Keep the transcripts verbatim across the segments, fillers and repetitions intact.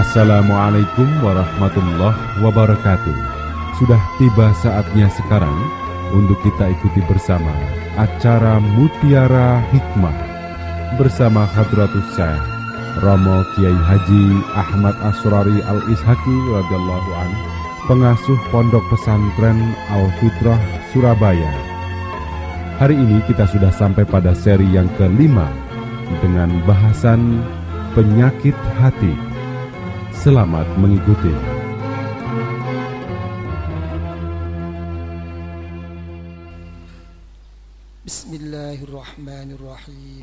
Assalamualaikum warahmatullahi wabarakatuh. Sudah tiba saatnya sekarang untuk kita ikuti bersama acara Mutiara Hikmah bersama Hadratus Syekh Romo Kiai Haji Ahmad Asrari Al-Ishaki radhiyallahu anhu, pengasuh Pondok Pesantren Al-Fitrah Surabaya. Hari ini kita sudah sampai pada seri yang kelima dengan bahasan penyakit hati. Selamat mengikuti. Bismillahirrahmanirrahim.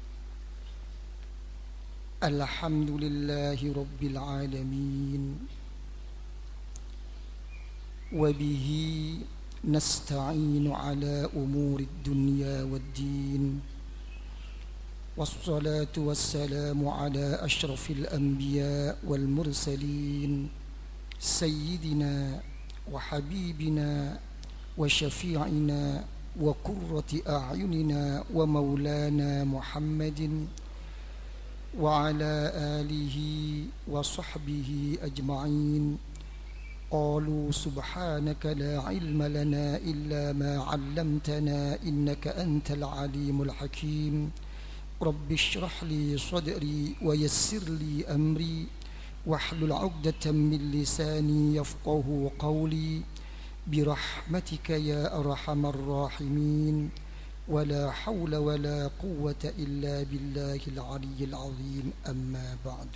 Alhamdulillahi rabbil alamin. Wa bihi nasta'inu ala umuri dunya waddin. والصلاة والسلام على أشرف الأنبياء والمرسلين سيدنا وحبيبنا وشفيعنا وقرة أعيننا ومولانا محمد وعلى آله وصحبه أجمعين. قالوا سبحانك لا علم لنا إلا ما علمتنا إنك أنت العليم الحكيم. رب اشرح لي صدري ويسر لي أمري واحلل عقدة من لساني يفقه قولي برحمتك يا أرحم الراحمين ولا حول ولا قوة إلا بالله العلي العظيم. أما بعد.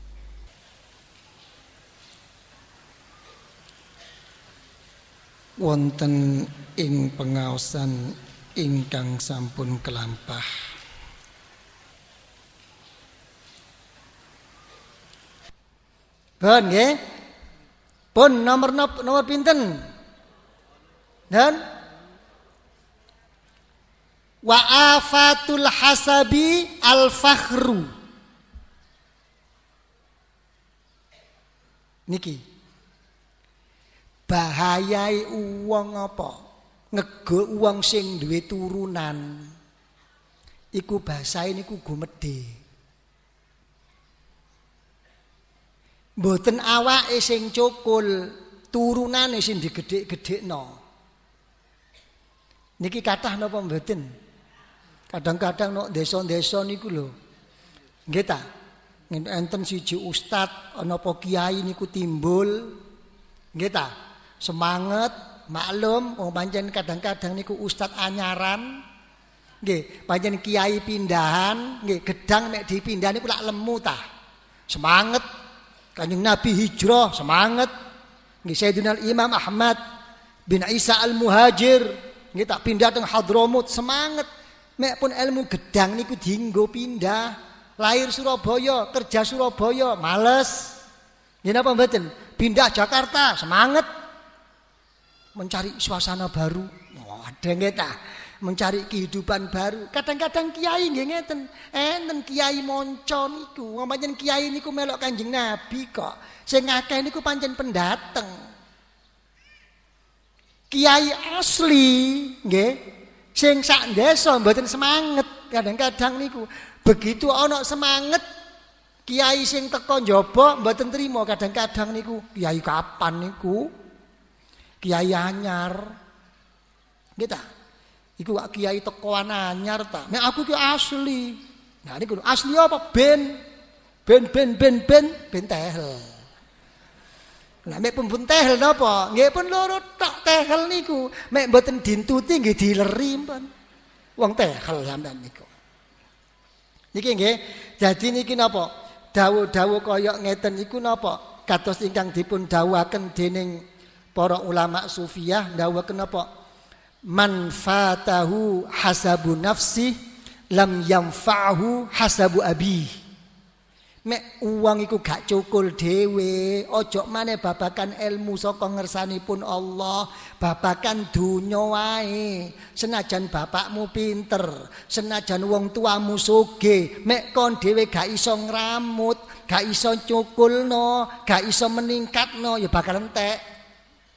Wonten ing pengaosan ingkang sampun kelampah, Pun nggih. Pun nomor nomor pinten? Dan wa afatul hasabi al fakhru. Niki. Bahayai uwong apa? Ngego uwong sing duwe turunan. Iku bahasae niku gumedhe. Mboten awake sing cukul, turunane sing digedhek-gedhekno. Niki kathah napa mboten? Kadang-kadang nek desa-desa niku lho. Nggih ta? Enten siji ustad ana apa kiai niku timbul. Nggih ta? Semangat, maklum wong pancen kadang-kadang niku ustad anyaran. Nggih, pancen kiai pindahan, nggih gedang mek dipindah niku lak lemu ta. Semangat. Kanjeng Nabi hijrah, semangat. Nggih Sayyidina Imam Ahmad bin Isa Al-Muhajir nggih tak pindah teng Hadramut, semangat. Mek pun ilmu gedang niku dienggo pindah. Lahir Surabaya, kerja Surabaya, males. Nggih napa mboten? Pindah Jakarta, semangat. Mencari suasana baru. Oh, ada nggih ta? Mencari kehidupan baru. Kadang-kadang kiai nggih ngeten, enten kiai monco niku, pancen kiai niku melok Kanjeng Nabi kok. Sing akeh niku pancen pendateng. Kiai asli nggih, sing sak desa mboten semangat. Kadang-kadang niku begitu ana semangat, kiai sing teko njaba mboten trima. Kadang-kadang niku kiai kapan niku? Kiai anyar. Nggih ta? Iku wak kiai tekoan anyar ta. Nek aku ki asli. Nah niku asli apa? Ben. Ben ben ben ben ben tehel. Lah mek pun tehel napa? Nggih pun loro tok tehel niku. Mek mboten dintuti nggih dileri pun. Wong tehel sampean niku. Niki nggih. Dadi niki napa? Dawuh-dawuh kaya ngeten iku napa? Kados ingkang dipun dawuhaken dening para ulama sufiyah dawuhaken napa? Man fatahu hasabu nafsi lam yanfa'hu hasabu abi. Mek uang iku gak cukul dhewe, ojo maneh babakan ilmu saka ngersanipun Allah, babakan donya wae. Senajan bapakmu pinter, senajan wong tuamu sugih, mek kon dhewe gak iso ngramut, gak iso cukulno, gak iso meningkatno ya bakal entek.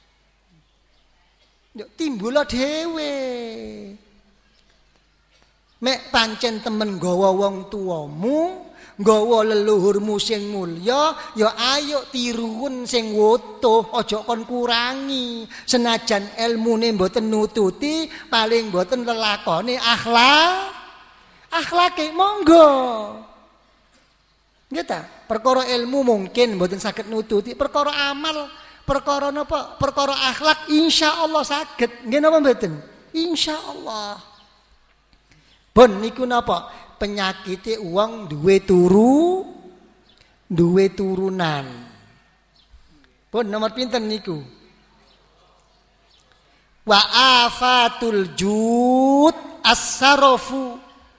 Yo timbul dhewe. Mek pancen temen nggawa wong tuamu, nggawa leluhurmu sing mulya, ya ayo tiruun sing wutuh, aja kon kurangi. Senajan ilmune mboten nututi, paling mboten lelakone akhlak. Akhlake monggo. Nggih ta? Perkara ilmu mungkin mboten saged nututi, perkara amal, perkara napa? Perkara akhlak insyaallah saged. Nggih napa mboten? Insyaallah. Bon niku napa? Penyakite wong duwe turu, duwe turunan. Pun nomor pinten niku? Wa afatul jud as-sarafu.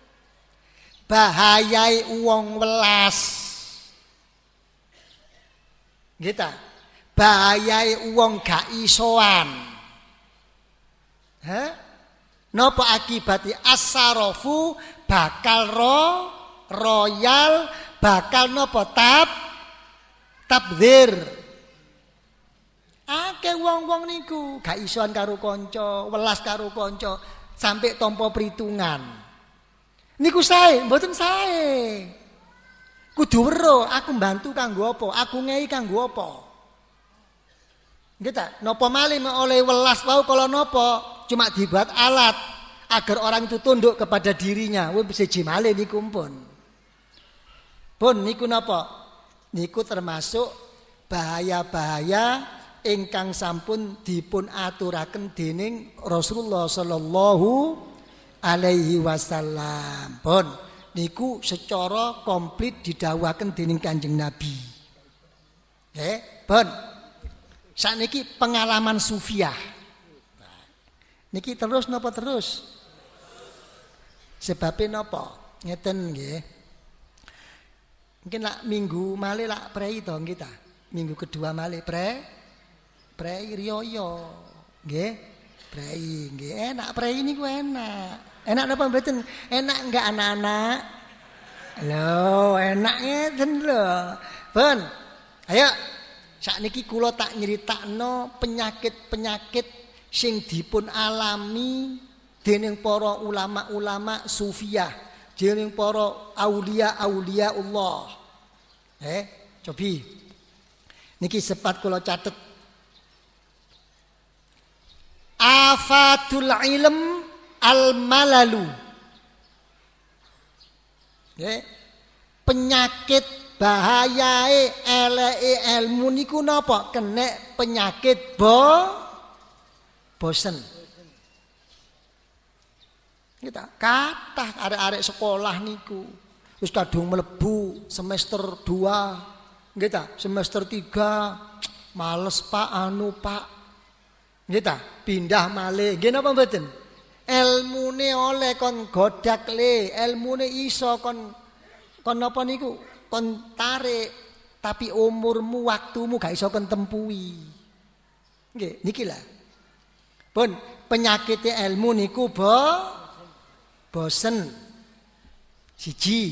Bahayai wong welas. Nggih ta? Bahayai wong gak isoan. Hah? Napa akibate as-sarafu bakal ro royal bakal napa tab tabdzir. Akeh wong-wong niku gak isoan karo kanca, welas karo kanca sampai tampa perhitungan. Niku sae, mboten sae. Kudu weruh aku mbantu kanggo apa, aku ngei kanggo apa. Nggih ta? Napa malih oleh welas wau kala napa cuma dibuat alat agar orang itu tunduk kepada dirinya. Wis siji malih niku pun. Pun niku napa? Niku termasuk bahaya-bahaya ingkang sampun dipun aturaken dening Rasulullah sallallahu alaihi wasallam. Pun niku secara komplit didhawuhaken dening Kanjeng Nabi. Nggih, pun. Sakniki pengalaman sufiah. Nah, niki terus napa terus? Sebabnya napa? Ngeten nggih. Mungkin lak minggu malih lak prei to nggih ta. Minggu kedua malih pre prei riyo. Nggih. Prei nggih. Enak prei niku enak. Enak napa mboten? Enak enggak anak-anak? Lho, enak ngeten lho. Pun. Ayo sakniki kula tak nyritakno penyakit-penyakit sing dipun alami dening para ulama-ulama sufiah, dening para aulia-aulia Allah. Eh, cobi. Niki sempat kula catet. Afatul ilm al-malalu. Nggih. Penyakit bahayae eleke ilmu niku napa? Kenek penyakit bo bosen. Kita kathah arek-arek sekolah niku wis kadung mlebu semester dua, nggih ta? Semester tiga males Pak anu Pak. Nggih ta? Pindah malih. Nggih napa mboten? Ilmune oleh kon godak le, ilmune iso kon kon napa niku? Kon tarik, tapi umurmu, waktumu gak iso kon tempuhi. Nggih, niki lah. Pun penyakit ilmu niku bo bosen. Siji.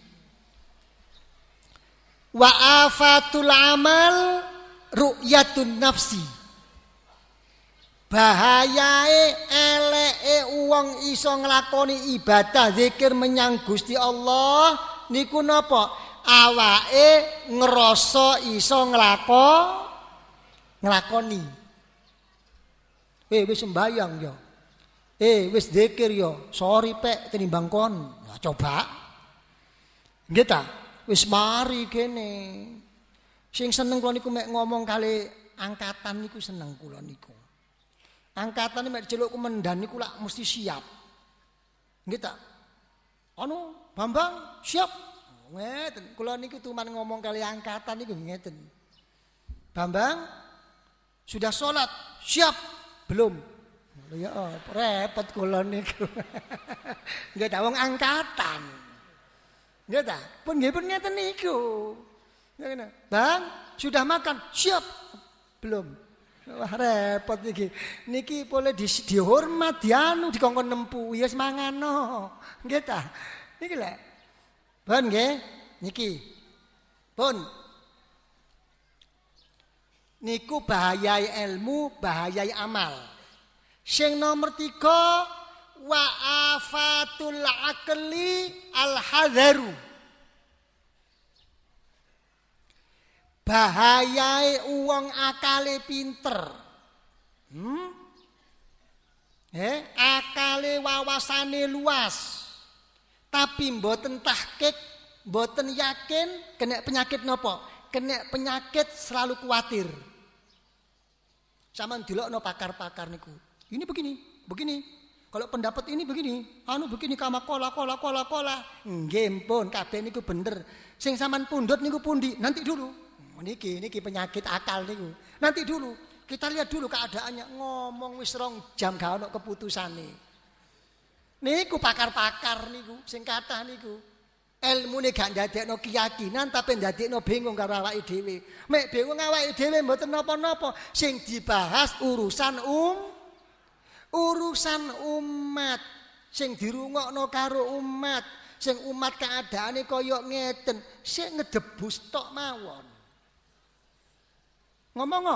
Wa afatul amal ru'yatun nafsi. Bahayae eleke wong iso nglakoni ibadah zikir menyang Gusti Allah niku napa? Awake ngerasa iso nglako nglakoni. Eh wis sembayang ya. Eh wis zikir ya. Sorry Pek tinimbang kon. Nah, coba. Nggih ta? Wis mari kene. Sing seneng kula niku mek ngomong kali angkatan niku seneng kula niku. Angkatan mek celuk kumendan niku lak mesti siap. Nggih ta? Anu Bambang siap. Ngeten, kula niku tuman ngomong kali angkatan niku ngeten. Bambang sudah sholat, siap? Belum. Ya oh, repot kula niku. Nggih ta wong angkatan. Nggih ta? Pun nggih pun ngeten niku. Bang, sudah makan? Siap? Belum. Wah repot niki. Niki boleh di, dihormat, dianu dikongkon nempu, ya semangano. Nggih ta? Niki lek pun nggih, niki. Pun. Niku bahayai ilmu, bahayai amal. Sing nomor tiga wa afatul aqli al-hadharu. Bahayae wong akale pinter. Hmm? Eh, akale wawasane luas. Tapi mboten tahqiq, mboten yakin kena penyakit napa? Kena penyakit selalu khawatir. Saman delokno pakar-pakar niku. Ini begini, begini. Kalau pendapat ini begini, anu begini kama kola kola kola kola. Nggih pun kabeh niku bener. Sing sampean pundhut niku pundi? Nanti dulu. Niki niki penyakit akal niku. Nanti dulu. Kita lihat dulu keadaannya. Ngomong wis rong jam gak ono keputusane. Niku pakar-pakar niku sing kathah niku. Ilmune gak ndadekno keyakinan tapi ndadekno bingung karo awake dhewe. Mek bingung awake dhewe mboten napa-napa. Sing dibahas urusan um urusan umat. Sing dirungokno karo umat. Sing umat keadaane kaya ngeten. Sing ngedebus tok mawon. Ngomong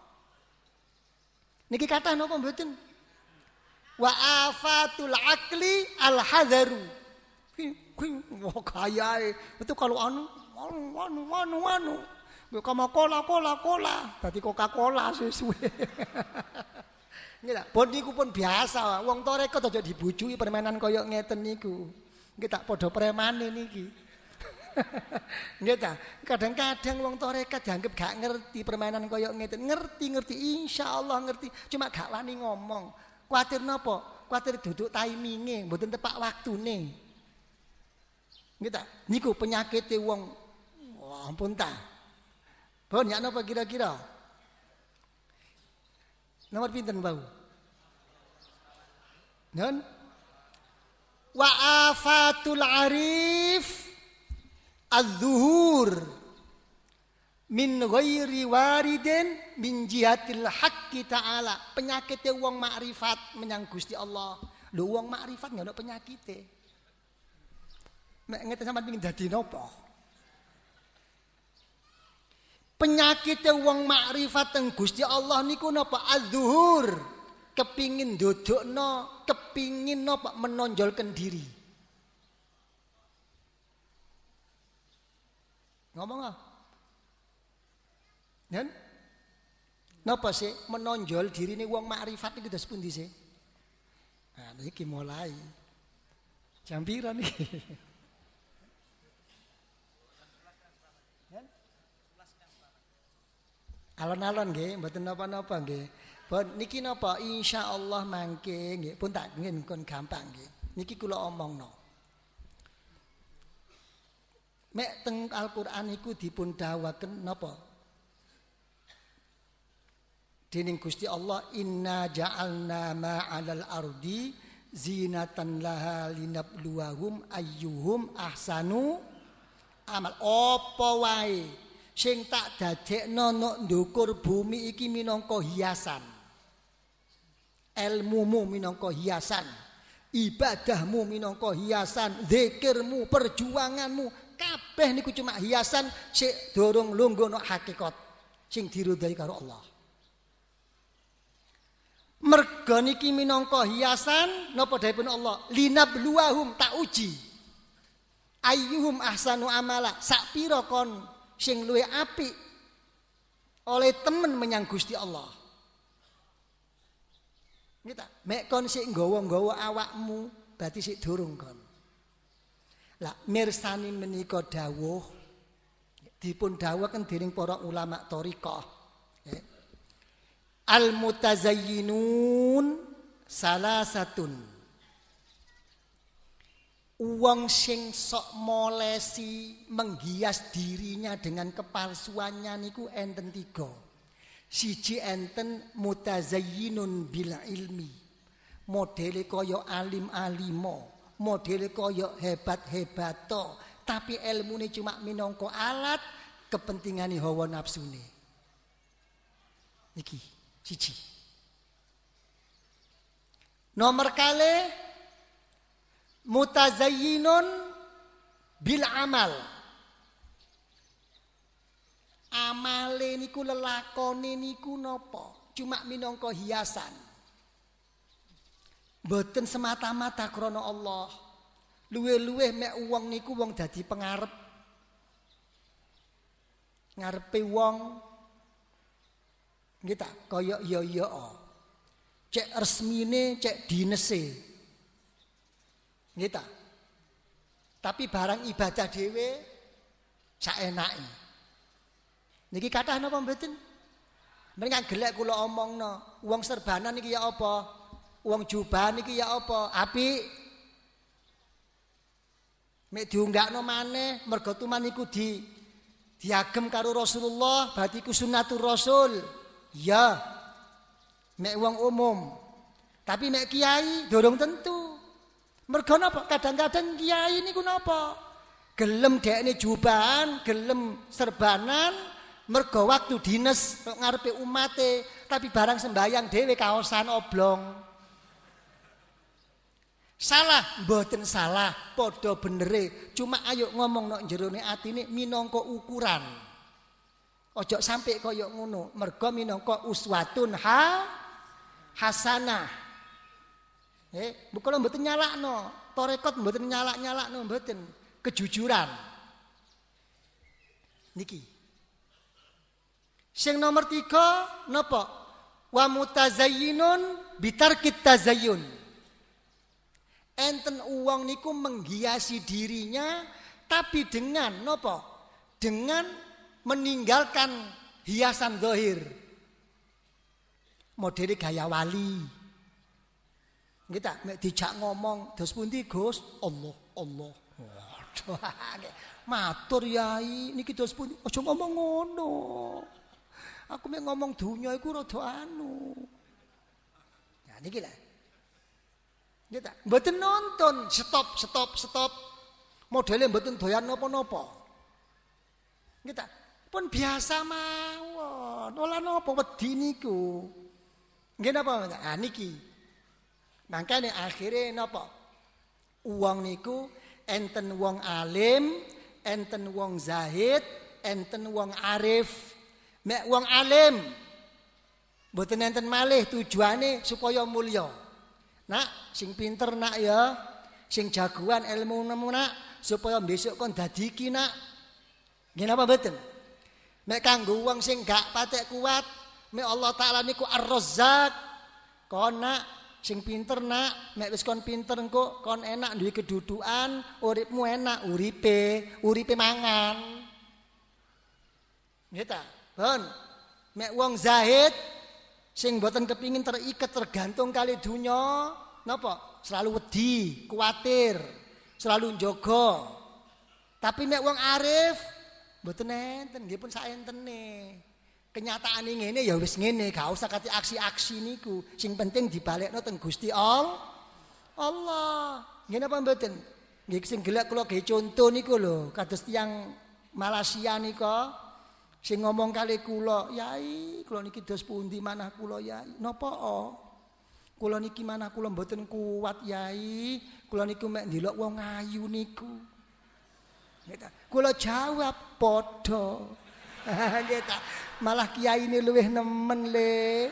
niki kata napa mboten? Wa afatul aqli al-hadharu. Wah kayae. Itu kalau anu anu anu anu anu. Kama kola kola kola. Dadi Coca-Cola sesuwe. Nggih ta? Pun niku pun biasa. Wong tarekat aja dibujui permainan kaya ngeten niku. Nggih tak padha premane niki. Nggih ta? Kadang-kadang wong tarekat dianggap gak ngerti permainan kaya ngeten. Ngerti-ngerti insyaallah ngerti, cuma gak wani ngomong. Kuwatir napa? Kuwatir duduk timinge, mboten tepak waktune. Nggih ta? Niku penyakite wong. Wah, ampun ta. Pun ya napa kira-kira? Nomor pinten, Bau? Nun? Wa afatul arif az-zuhur min ghairi waridin min jihatil haqqi ta'ala. Penyakite wong makrifat menyang Gusti Allah. Lho wong makrifat nggak ono penyakite. Nek ngeten sampean pengin dadi napa? Penyakite wong makrifat teng Gusti Allah niku napa? Az-zuhur. Kepingin ndodokno, kepingin napa? Menonjolkan diri. Ngomong ah. Dan napa sih menonjol dirine wong makrifat niku dos pundi sih? Nah, niki mulai. Jam pira niki? Alon-alon nggih, mboten napa-napa nggih. Pun niki napa insyaallah mangke nggih, pun tak ngin kon gampang nggih. Niki kula omongno. Mek teng Al-Qur'an iku dipun dawuhaken napa? Dening Gusti Allah, inna ja'alna ma'alal ardi zinatan laha linabluwahum ayyuhum ahsanu amal. Apa wae sing tak dadekno nok ndukur bumi iki minangka hiasan. Ilmumu minangka hiasan, ibadahmu minangka hiasan, zikirmu, perjuanganmu kabeh niku cuma hiasan sik dorong lungguh no hakikat sing diridhai karo Allah. Merga niki minangka hiasan napa dawuhipun Allah? Linabluwahum, tak uji. Ayyuhum ahsanu amala, sak pira kon sing luwih apik oleh temen menyang Gusti Allah. Nggih ta? Mek kon sik nggawa-nggawa awakmu berarti sik durung kon. Lah mirsani menika dawuh dipun dawuhaken dening para ulama thariqah. Eh. Al mutazayyinun salasatun. Wong sing sok molesi menghias dirinya dengan kepalsuannya niku enten tiga. Siji enten mutazayyinun bil ilmi. Modele kaya alim-alimo. Modele kaya hebat-hebato, tapi ilmune cuma minangka alat kepentingane hawa nafsune. Iki siji. Nomor kali mutazayyinun bil amal. Amale niku lelakone niku napa? Cuma minangka hiasan. Mboten semata-mata krana Allah. Luwih-luwih mek wong niku wong dadi pengarep. Ngarepe wong nggih ta kaya iya-iya. Cek resmine, cek dinese. Nggih ta. Tapi barang ibadah dhewe saenake. Niki kathah napa mboten? Mrene gelek kula omongno, wong serbanan niki ya apa? Wong jubahan niki ya apa? Apik. Mek diunggakno maneh mergo tuman iku di diagem karo Rasulullah, berarti iku sunnatur Rasul. Ya. Mek wong umum. Tapi mek kiai dorong tentu. Mergo napa? Kadang-kadang kiai niku napa? Gelem dekne jubahan, gelem serbanan, mergo waktu dinas ngarepe umate, tapi barang sembayang dhewe kaosan oblong. Salah, mboten salah, padha benere. Cuma ayo ngomong nok jerone atine minangka ukuran. Ojo sampai kaya ngono, mergo minangka uswatun ha hasanah. Eh, bukan mboten nyalakno, tarekat mboten nyalak-nyalakno mboten, kejujuran. Niki. Sing nomor tiga napa? Wa mutazayyinun bitarkit tazayyun. Enten uang niku menghiasi dirinya tapi dengan napa? Dengan meninggalkan hiasan zahir. Modele gaya wali. Kita mek dijak ngomong dos pundi Gus? Allah, Allah. Waduh. Matur yai niki dos pundi? Aja ngomong ngono. Aku mek ngomong dunya iku rada anu. Nah niki lho. Kita mboten nonton, stop, stop, stop. Modele mboten doyan napa-napa. Kita pun biasa mawon. Ola napa wedi niku. Nggih napa? Ah niki. Mangkane akhire napa? Uang niku enten wong alim, enten wong zahid, enten wong arif. Mek wong alim mboten enten malih tujuane supaya mulya. Nak, sing pinter nak ya, sing jagoan ilmu nemu nak, supaya besok kon dadi iki nak. Nggih napa mboten? Mek kanggo wong sing gak patek kuat, mek Allah Taala niku Ar-Razzaq. Kon nak sing pinter nak, mek wis kon pinter engko kon enak duwe kedudukan, uripmu enak, uripe, uripe mangan. Nggih ta? Pun. Mek wong zahid sing mboten kepingin terikat tergantung kali dunya, napa? Selalu wedi, kuatir, selalu njaga. Tapi nek wong arif mboten enten, nggih pun saentene. Kenyataane ngene ya wis ngene, gak usah kate aksi-aksi niku. Sing penting dibalekno teng Gusti Allah. Allah. Nggih napa mboten? Nggih sing gelek kula gawe conto niku lho, kados tiyang Malaysia nika. Sing ngomong kali kula, yai, kula niki dos pundi manah kula yai. Napa o? Kula niki manah kula mboten kuat yai. Kula niku mek ndelok wong ayu niku. Kula jawab padha. Nggih ta. Malah kiyaine luwih nemen le.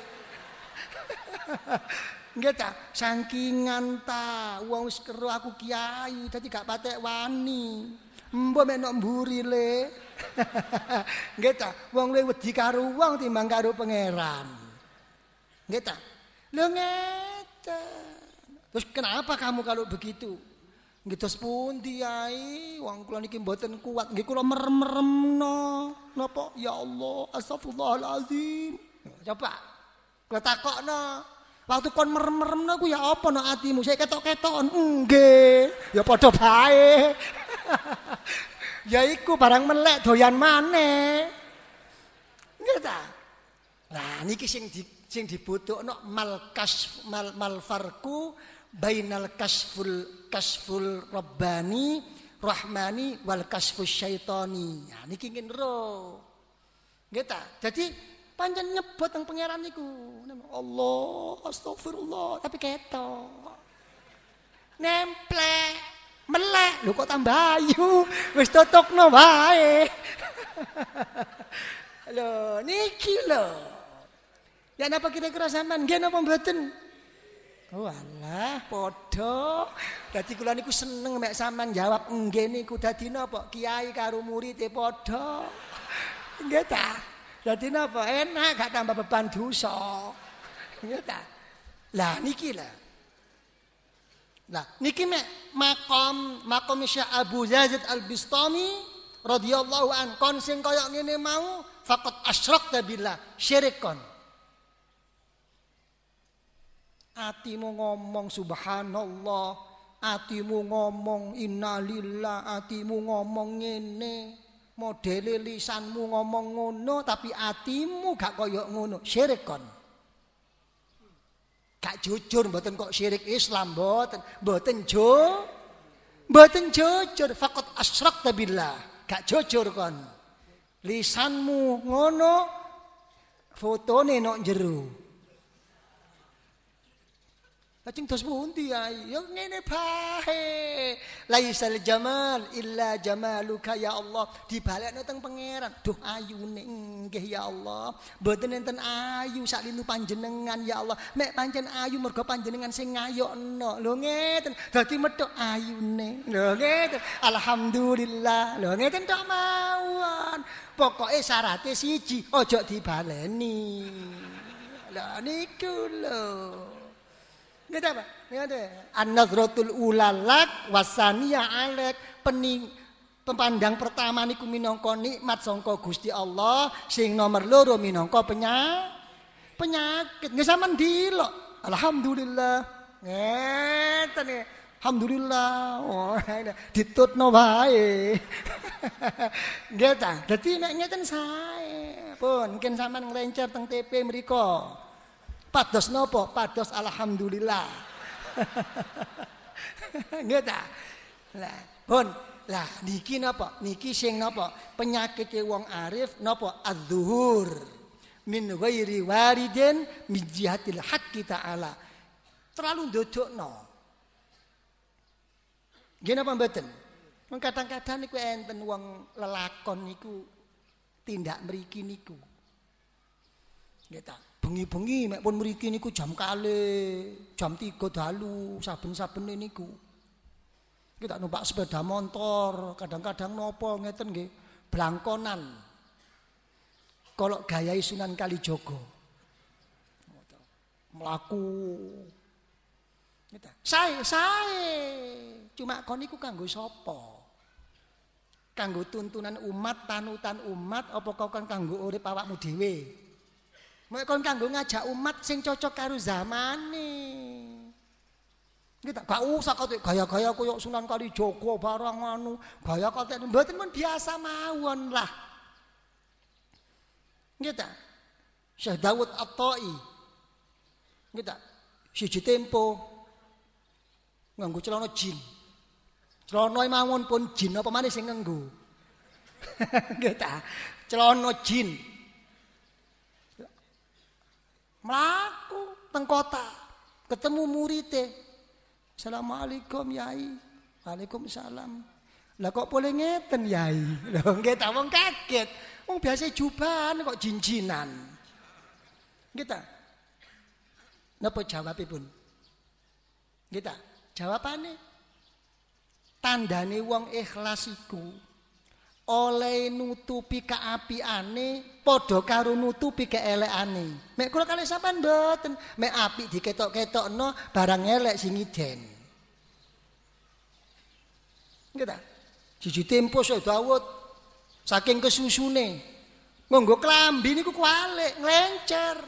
Nggih ta, sakingan ta wong wis kero aku kiai dadi gak patek wani. Mbok mek nok mburi le. Nggih ta, wong luwih wedi karo wong timbang karo pangeran. Nggih ta? Lho ngeten. Terus kenapa kamu kalau begitu? Nggih tos pundi yai? Wong kula niki mboten kuat. Nggih kula merem-meremno. Napa? Ya Allah, astagfirullahalazim. Coba kula takokno. Waktu kon merem-meremno ku ya apa no atimu? Saya ketok-ketokon. Nggih, ya padha bae. Ya iku barang melek doyan maneh. Nggih ta? Lah niki sing di, sing dibutuhno mal kasf mal, mal farqu bainal kasful kasful rabbani rahmani wal kasfus syaitani. Nah niki ngene ro. Nggih ta? Dadi pancen nyebut teng pangeran niku. Allah, astagfirullah, tapi ketok. Nemplek. Melek, lho kok tambah ayu, wis tutupno wae. Lho, niki lho. Ya napa kira-kira sampean nggih napa mboten? Walah, padha. Dadi kula niku seneng mek sampean jawab nggih niku dadi napa? Kiai karo murid e padha. Nggih ta? Dadi napa? Enak gak tambah beban dosa. Nggih ta? Lah niki lah. Lah niki mek makom makom Syekh Abu Yazid Al-Bistami radhiyallahu an kon sing kaya ngene mau faqat asyrakta billah syirik kon. Atimu ngomong subhanallah, atimu ngomong innalillah, atimu ngomong ngene, modele lisanmu ngomong ngono tapi atimu gak kaya ngono, syirik kon. Gak jujur mboten kok syirik Islam mboten, mboten jo. Mboten jujur, faqat asyrakta billah, gak jujur kon. Lisanmu ngono, fotone nok jero. Lajeng dos pundi ae? Ya ngene bae. Laisal jamal illa jamaluka ya Allah. Dibalekno teng pangeran. Duh ayune nggih ya Allah. Mboten enten ayu sak linu panjenengan ya Allah. Mek pancen ayu mergo panjenengan sing ngayokno. Lho ngeten. Dadi methuk ayune. Lho ngeten. Alhamdulillah. Lho ngeten tok mawon. Pokoke syaraté siji, ojo dibaleni. Lah niku lho. Ngerti apa? Ngerti. An-nazratul ulalak wasaniya alek pening pempandang pertama niku minangka nikmat sangka Gusti Allah, sing nomor loro minangka penya penyakit. Nggih sampean dilok. Alhamdulillah. Ngeten nggih. Alhamdulillah. Oh, ditutno wae. Nggih ta. Dadi nek ngeten sae. Pun mungkin sampean nglencer teng T P mriku. Pados nopo? Pados alhamdulillah. Nggih ta? Lah, pun lah niki napa? Niki sing napa? Penyakite wong arif napa? Az-zuhur min ghairi waridin min jihatil haqqi ta'ala. Terlalu ndodokno. Nggih napa mboten? Wong kadang-kadang niku enten wong lelakon niku tindak mriki niku. Nggih ta? Bengi-bengi mek pun mriki niku jam kalih, jam tiga dalu saben-sabene niku. Kita numpak sepeda motor, kadang-kadang nopo ngeten nggih, blangkonan. Kalau gayai Sunan Kalijaga. Mlaku. Kita, sae, sae. Cuma kon niku kanggo sapa? Kanggo tuntunan umat, tanutan umat apa kok kon kanggo urip awakmu dhewe? Mek kon kanggo ngajak umat sing cocok karo zamane. Kita gak usah kate gaya-gaya koyo Sunan Kalijaga barang anu, gaya kate mboten men biasa mawon lah. Kita Syekh Daud At-Tai. Kita siji tempo nganggo celana jin. Celana mawon pun jin apa maneh sing nganggo. Kita celana jin. Mlaku teng kota, ketemu muridé. Assalamualaikum Yai. Waalaikumsalam. Lah kok boleh ngeten Yai? Lho nggih ta wong kaget. Wong biasa jubahan kok jinjinan. Nggih ta? Napa jawabipun? Nggih ta? Jawabane tandane wong ikhlas iku oleh nutupi kaapiane padha karo nutupi keelekane. Mek kula kalih sampean mboten, mek apik diketok-ketokno barang elek sing iden. Nggih ta? Siji tempo Syekh Daud saking kesusune nganggo klambi niku kualik nglencer.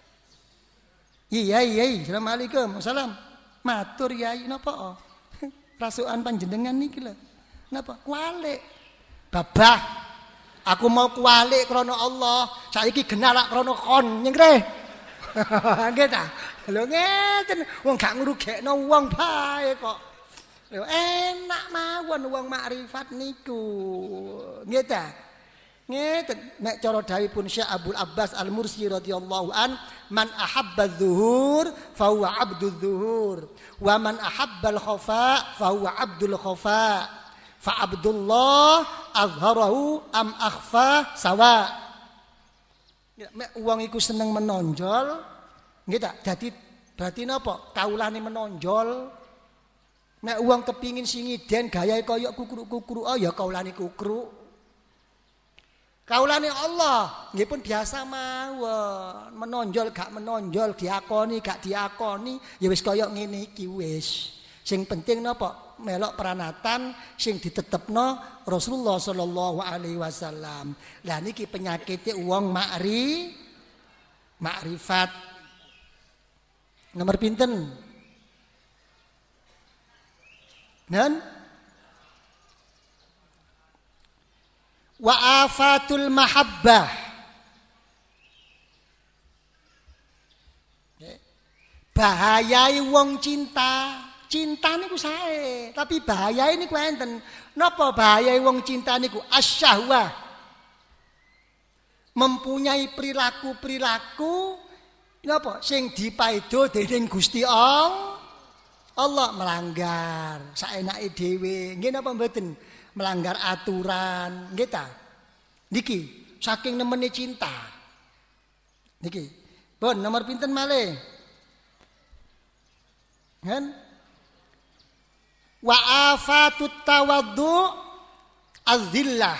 Iya iya, Assalamualaikum. Salam. Matur Yai napa? Rasukan panjenengan niki lho. Napa? Kualik. Babah, aku mau kualik krana Allah, saiki genalak krana kon nyengre. Nggih ta? Lho ngeten, wong gak ngrugekno wong bae kok. Lho enak mawon wong makrifat niku. Nggih ta? Ngeten, nek cara dawuhipun Syekh Abdul Abbas Al-Mursi radhiyallahu an, man ahabba dzuhur fa huwa 'abdudz dzuhur, wa man ahabba al-khafa fa huwa 'abdul khafa. Fa Abdullah azharahu am akhfa sawa. Mek wong iku seneng menonjol, nggih ta? Dadi Berarti napa? Kaulane menonjol. Nek wong kepingin singiden gayahe kaya kukruk-kukruk, oh ya kaulane kukruk. Kaulane Allah nggih pun biasa mawon, menonjol gak menonjol, diakoni gak diakoni, ya wis kaya ngene iki wis. Sing penting napa? Melok peranatan sing ditetepno Rasulullah sallallahu alaihi wasallam. Lah niki penyakite wong makri makrifat. Nomor pinten? Dan wa afatul mahabbah. Bahayai wong cinta. Cinta niku sae, tapi bahayai niku enten. Napa bahayai wong cinta niku? Asyahwah. Mempunyai perilaku-perilaku napa sing dipaido dening Gusti Allah. Allah melanggar saenake dhewe. Nggih napa mboten? Melanggar aturan, nggih ta? Niki saking nemene cinta. Niki. Pun nomor pinten malih? Kan? Wa afatut tawaddu azillah.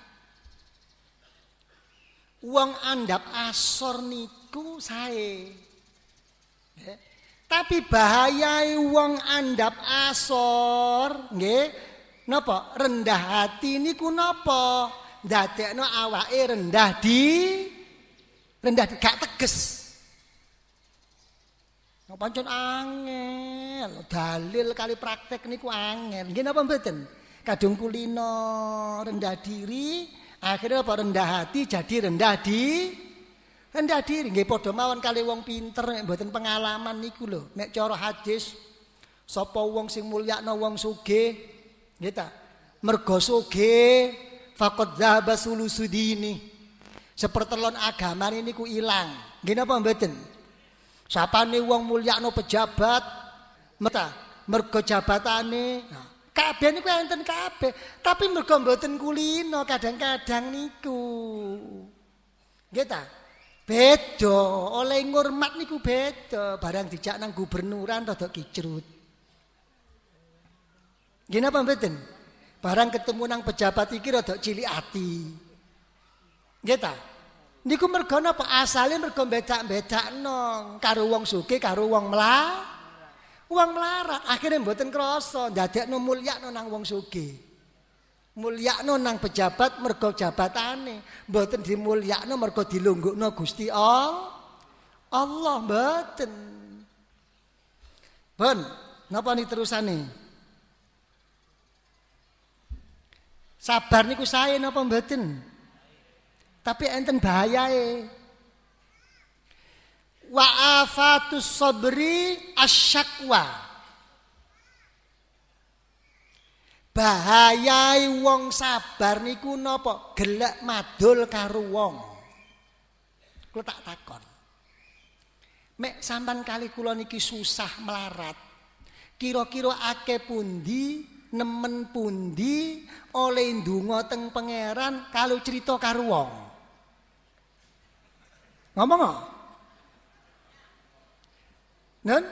Wong andap asor niku sae. Nggih. Tapi bahayai wong andap asor, nggih, napa? Rendah hati niku napa? Ndadekno awake rendah di rendah di, gak teges. Napa pancen angel, dalil kali praktek niku angel. Nggih napa mboten? Kadung kulino rendah diri, akhirnya apa rendah hati jadi rendah di rendah diri. Nggih padha mawon kali wong pinter nek mboten pengalaman niku lho. Nek cara hadis sapa wong sing mulyakno wong sugih, nggih ta? Mergo sugih faqad dzahaba sulusudini. Sepertelon agamane niku ilang. Nggih napa mboten? Sapane wong mulyakno pejabat, meta mergo jabatane. Nah, kabeh niku enten kabeh, tapi mergo mboten kulino kadang-kadang niku. Nggih ta? Beda, oleh ngurmat niku beda. Barang dijak nang gubernuran rada kicrut. Nggih napa mboten? Barang ketemu nang pejabat iki rada cilik ati. Nggih ta? Niku mergo napa? Asale mergo bedak-bedakno karo wong sugih karo wong mla. Wong melarat akhirnya mboten krasa ndadekno mulyakno nang wong sugih. Mulyakno nang pejabat mergo jabatane, mboten dimulyakno mergo dilunggukno Gusti Allah. Allah mboten. Pun, napa ni terusane? Sabar niku sae napa mboten? Tapi enten bahayae. Wa afatus sabri asyakwa. Bahayai wong sabar niku napa? Gelek madul karo wong. Kula tak takon. Mek sampean kali kula niki susah melarat. Kira-kira akeh pundi, nemen pundi oleh ndonga teng pangeran kalau cerita karo wong. Ngomong kok? Nen?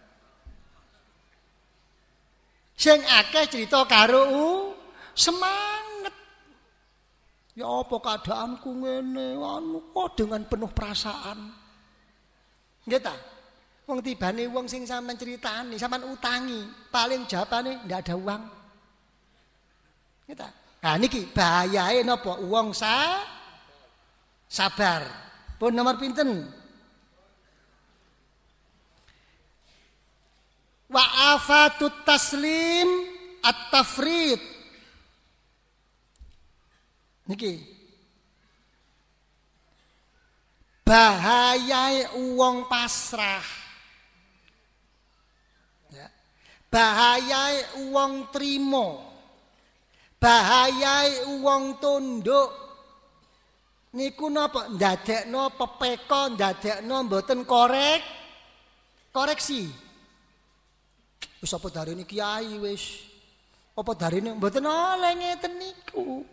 Sing akeh cerita karo semangat. Ya apa keadaanku ngene, anu kok dengan penuh perasaan. Nggih ta? Wong tibane wong sing sampean critani, sampean utangi, paling jawabane ndak ada uang. Nggih ta? Nah niki bahayae napa wong sa sabar. Pun nomor pinten? Wa afatut taslim at-tafrid. Niki. Bahayai wong pasrah. Ya. Bahayai wong trimo. Bahayai wong tunduk. Niku napa ndadekno pepeka, ndadekno mboten korek koreksi. Wis apa darene kiai wis. Apa darene mboten oleh ngeten niku.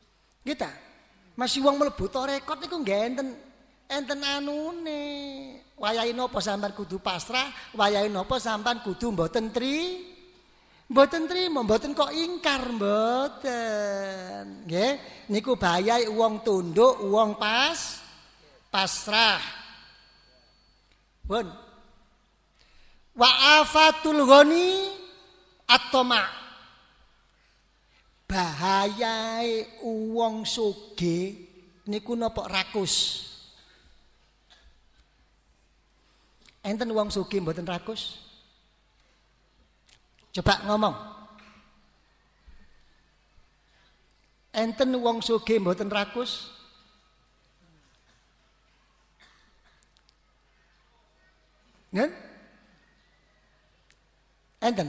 Nggih ta? Masih wong mlebu tarekat niku nggih enten enten anune. wayahe napa sampean kudu pasrah, wayahe napa sampean kudu mboten tri mboten trima, mboten kok ingkar mboten. Nggih, niku bahayae wong tunduk, wong pas pasrah. Pun. Wa afatul ghani at-tama'. Bahayae wong sugih niku napa rakus. Enten wong sugih mboten rakus? Coba ngomong. Enten wong sugih mboten rakus? Ngen? Enten.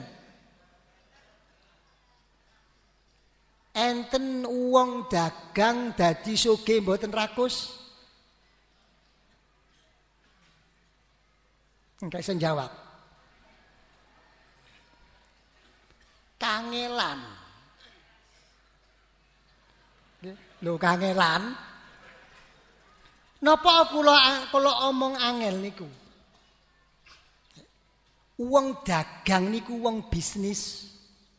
Enten wong dagang dadi sugih mboten rakus? Enggak iso jawab. Kangelan. Lho kangelan. Napa kula kula omong angel niku? Wong dagang niku wong bisnis.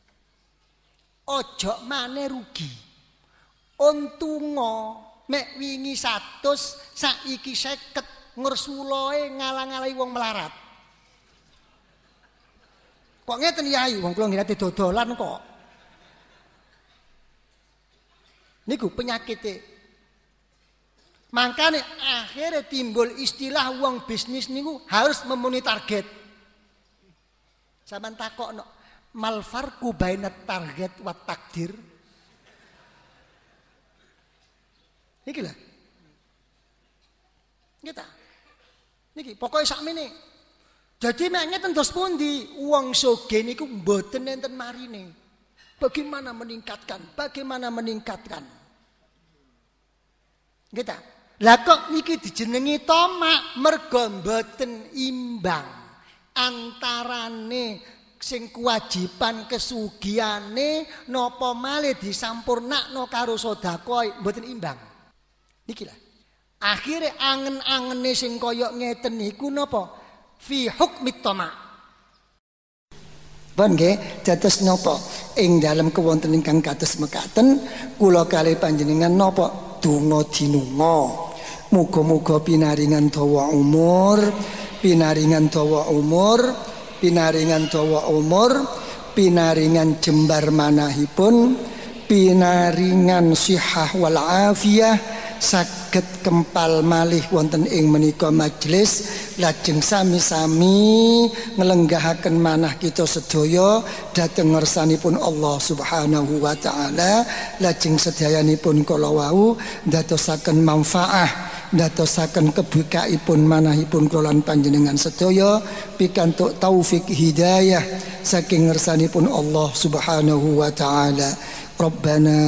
Ojo maneh rugi. Untunga mek wingi satus saiki seket ngersuloe ngalang-alangi wong melarat. Kok ngeten Yai, wong kula ngira dodolan kok. Niku penyakite. Makane akhirnya timbul istilah wong bisnis niku harus memenuhi target. Sampeyan takokno, mal farqu bainat target wa takdir? Niki lho. Kita. Niki pokoke sakmene. Jadi mek ngeten dos pundi wong sugih niku mboten enten marine. Bagaimana meningkatkan? Bagaimana meningkatkan? Kita. Lah kok niki dijenengi tamak mergo mboten imbang antarane sing kewajiban kesugihane napa malih disampurnakno karo sedekah mboten imbang. Niki lah. Akhire angen-angene sing kaya ngeten niku napa? Fi hukmit tama'. Pun nggih, dados napa? Ing dalem kewonten ingkang kados mekaten, kula kalih panjenengan napa? Donga dinunga. Muga-muga pinaringan dawa umur, pinaringan dawa umur, pinaringan dawa umur, pinaringan jembar manahipun, pinaringan sihah wal afiyah, saged kempal malih wonten ing menika majelis, lajeng sami-sami nglenggahaken manah kita sedaya dhateng ngersanipun Allah Subhanahu wa taala, lajeng sedayanipun kala wau ndadosaken manfaat, ndadosaken kebikaipun manahipun kula lan panjenengan sedaya pikantuk taufik hidayah saking ngersanipun Allah Subhanahu wa taala. Rabbana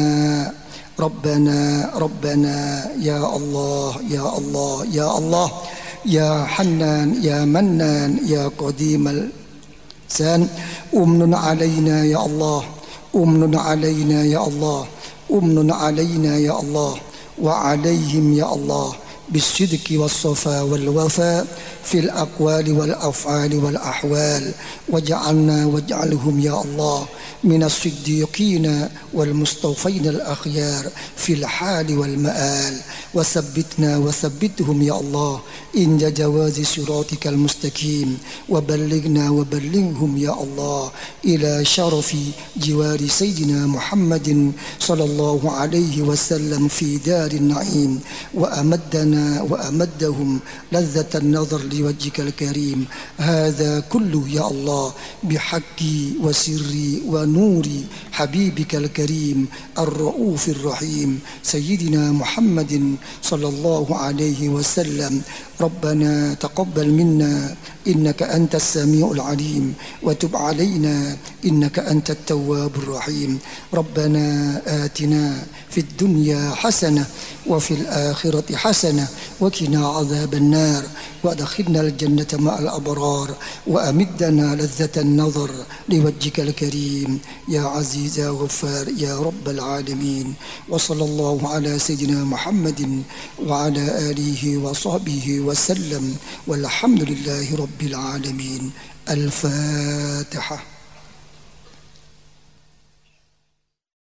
Rabbana Rabbana ya Allah ya Allah ya Allah ya Hannan ya Mannan ya Qadimal San umnun alaina ya Allah umnun alaina ya Allah umnun alaina ya Allah wa alaihim ya Allah بالصدق والصفا والوفاء في الأقوال والأفعال والأحوال واجعلنا واجعلهم يا الله من الصديقين والمصطفين الأخيار في الحال والمآل وثبتنا وثبتهم يا الله عند جواز صراطك المستقيم وبلغنا وبلغهم يا الله إلى شرف جوار سيدنا محمد صلى الله عليه وسلم في دار النعيم وأمدنا وأمدهم لذة النظر لوجهك الكريم. هذا كله يا الله بحق وسر ونور حبيبك الكريم الرؤوف الرحيم سيدنا محمد صلى الله عليه وسلم. ربنا تقبل منا إنك أنت السميع العليم وتب علينا إنك أنت التواب الرحيم. ربنا آتنا في الدنيا حسنة وفي الآخرة حسنة وقنا عذاب النار وأدخلنا الجنة مع الأبرار وأمدنا لذة النظر لوجهك الكريم يا عزيز يا غفار يا رب العالمين. وصلى الله على سيدنا محمد وعلى آله وصحبه وسلم والحمد لله رب العالمين. الفاتحة.